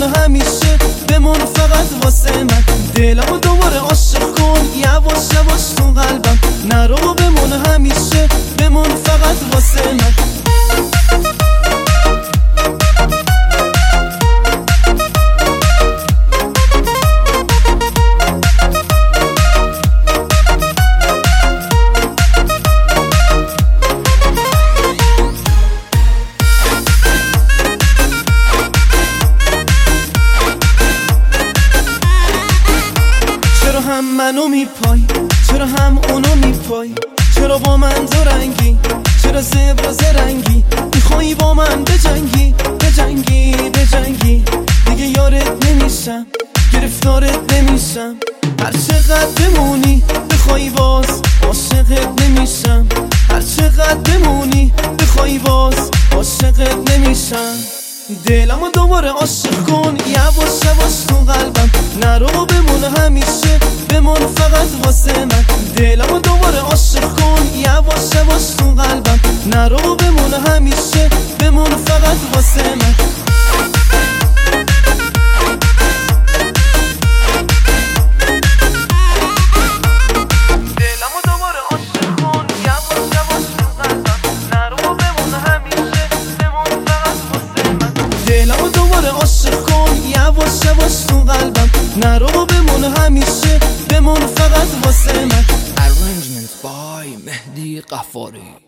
همیشه بمون فقط واسه من. دلمو دوباره عاشق کن یواش یواش تو قلبم، نرو بمون همیشه بمون فقط واسه من. چرا هم منو میپای، چرا هم اونو میپای، چرا با من دو رنگی، چرا زبر زرنگی، میخوایی با من بجنگی بجنگی بجنگی. دیگه یارت نمیشم، گرفتارت نمیشم، هر چقدر بمونی بخوای باز عاشقت نمیشم، هر چقدر بمونی بخوای باز عاشقت نمیشم. دلمو دوباره عاشق کن یواش یواش تو قلبم، نرو بمون همیشه بمون فقط واسه من. دلمو دوباره عاشق کن یواش یواش تو قلبم، نرو بمون همیشه بمون فقط واسه من. دلمو دوباره عاشق کن یواش یواش تو قلبم، نرو بمون همیشه بمون فقط واسه من. Arrangement by مهدی قفاری.